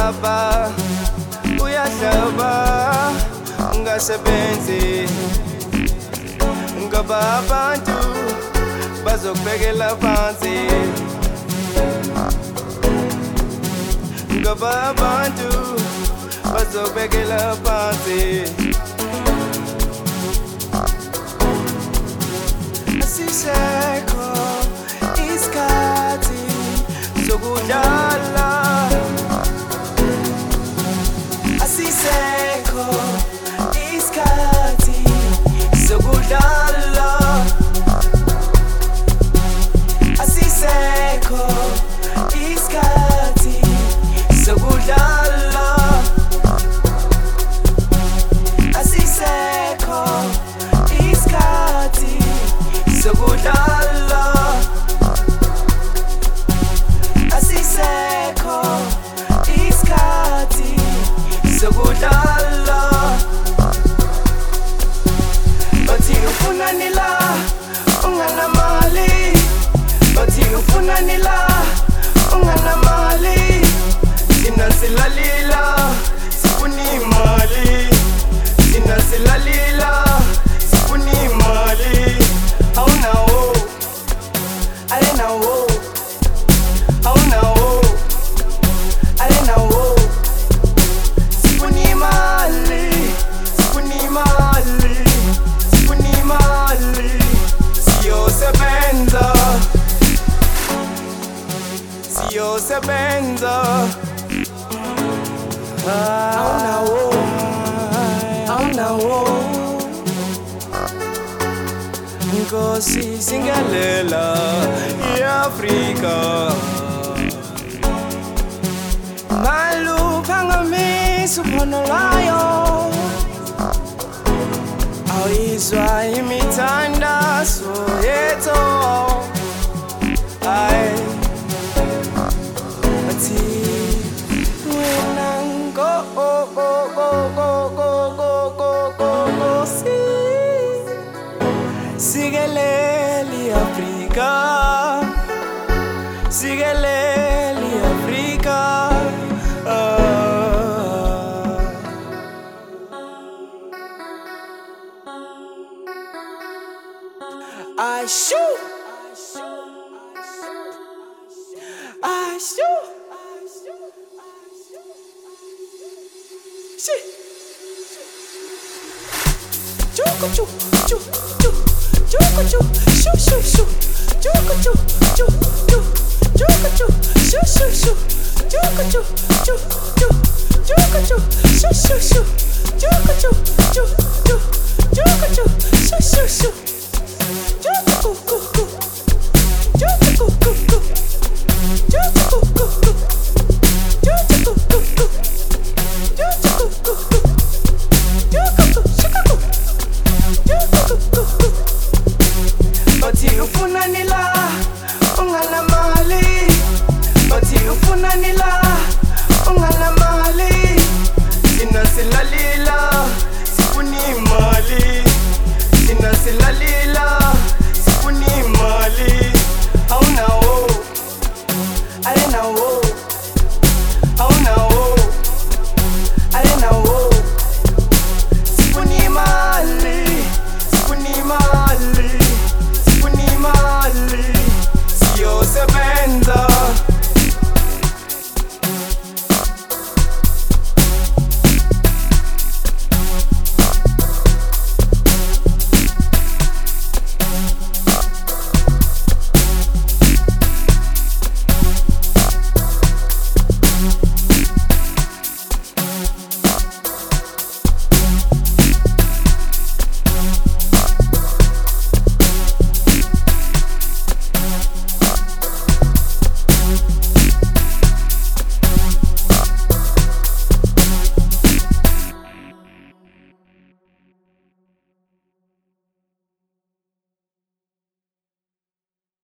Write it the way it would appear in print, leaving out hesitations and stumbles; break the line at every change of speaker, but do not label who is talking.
baba uyahlaba ungasebenzi ngoba abantu bazokubekela phansi ngoba abantu bazokubekela phansi asisekho isikhathi sokudlala asisekho isikhathi sokudlala asisekho isikhathi sokudlala asisekho isikhathi sokudlala asisekho isikhathi sokudlala bathi ufunani la unganamali bathi ufunani la unganamali thina silalila sifuna imali thina silalila sifuna imali awunawo alinawo awunawo alinawo sifuna imali sifuna imali sifuna imali siyosebenza siyosebenza awunawo awunawo Nkosi singalela iAfrika maluphangamisa uphondo lwayo awuyizwa imithandazo yethu ay bathi wena Nkosi sikeleli Afrika sikeleli Afrika I shoot shit Chukuchu chukuchu chukuchu shoo shoo shoo chukuchu chukuchu chukuchu shoo shoo shoo chukuchu chukuchu chukuchu shoo shoo shoo chukuchu chukuchu chukuchu shoo shoo shoo